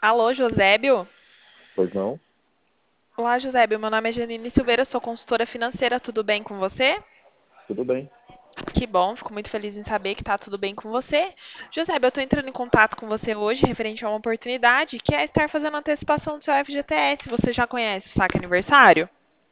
Alô, Josébio? Pois não? Olá, Josébio. Meu nome é Janine Silveira, sou consultora financeira. Tudo bem com você? Tudo bem. Que bom, fico muito feliz em saber que está tudo bem com você. Josébio, eu estou entrando em contato com você hoje referente a uma oportunidade que é estar fazendo antecipação do seu FGTS. Você já conhece o saque aniversário?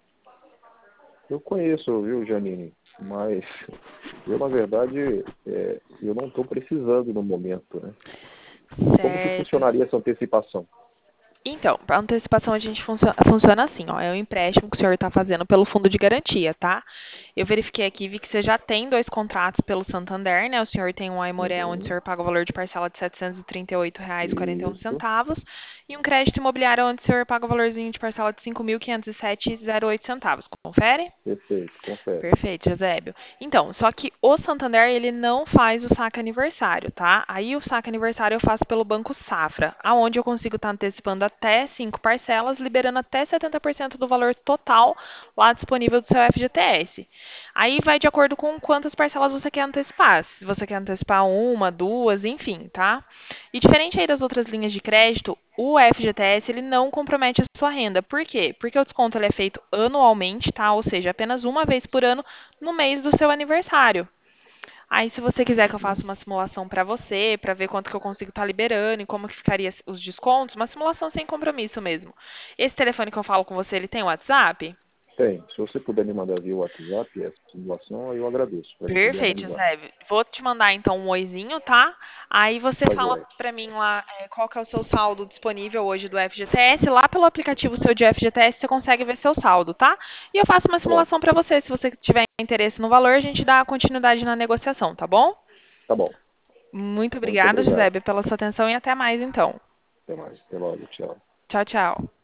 Eu conheço, viu, Janine? Mas eu, na verdade, eu não estou precisando no momento, né? Como que Certo. funcionaria essa antecipação? Então, para antecipação a gente funciona assim, ó, é o empréstimo que o senhor está fazendo pelo fundo de garantia, tá? Eu verifiquei aqui, vi que você já tem dois contratos pelo Santander, né? O senhor tem um Aimoré onde o Uhum. senhor paga o valor de parcela de R$ 738,41 Isso. centavos e um crédito imobiliário onde o senhor paga o valorzinho de parcela de R$ 5.507,08 centavos. Confere? Perfeito, confere. Perfeito, Eusébio. Então, só que o Santander, ele não faz o saque aniversário, tá? Aí o saque aniversário eu faço pelo Banco Safra, aonde eu consigo estar antecipando até 5 parcelas, liberando até 70% do valor total lá disponível do seu FGTS. Aí vai de acordo com quantas parcelas você quer antecipar. Se você quer antecipar uma, duas, enfim, tá? E diferente aí das outras linhas de crédito, o FGTS ele não compromete a sua renda. Por quê? Porque o desconto ele é feito anualmente, tá? Ou seja, apenas uma vez por ano no mês do seu aniversário. Aí, se você quiser que eu faça Uhum. uma simulação para você, para ver quanto que eu consigo estar liberando e como que ficaria os descontos, uma simulação sem compromisso mesmo. Esse telefone que eu falo com você, ele tem WhatsApp? Tem. Se você puder me mandar via WhatsApp essa simulação, aí eu agradeço, para a gente poder Perfeito, analisar. José. Vou te mandar então um oizinho, tá? Aí você Tá fala joia. pra mim lá qual que é o seu saldo disponível hoje do FGTS. Lá pelo aplicativo seu de FGTS você consegue ver seu saldo, tá? E eu faço uma Tá bom. simulação pra você. Se você tiver interesse no valor, a gente dá continuidade na negociação, tá bom? Tá bom. Muito Muito obrigada, José, obrigado. pela sua atenção e até mais então. Até mais. Até logo. Tchau. Tchau, tchau.